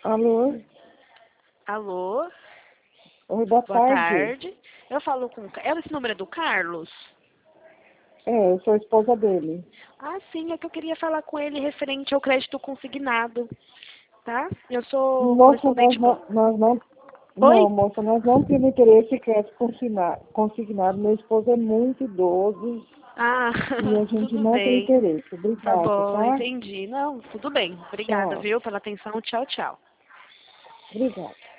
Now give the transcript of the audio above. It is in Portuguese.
Alô? Alô? Oi, boa Boa tarde. tarde. Eu falo com... Esse número é do Carlos? É, eu sou a esposa dele. Ah, sim, é que eu queria falar com ele referente ao crédito consignado, tá? Eu sou Moça, correspondente... Oi? não, moça, nós não temos interesse em crédito consignado. Meu esposo é muito idoso Ah, e a gente tudo não tem bem. interesse. Tá Obrigada, bom, tá? entendi. Não, tudo bem. Obrigada, Tchau. viu, pela atenção. Tchau, tchau. Obrigada.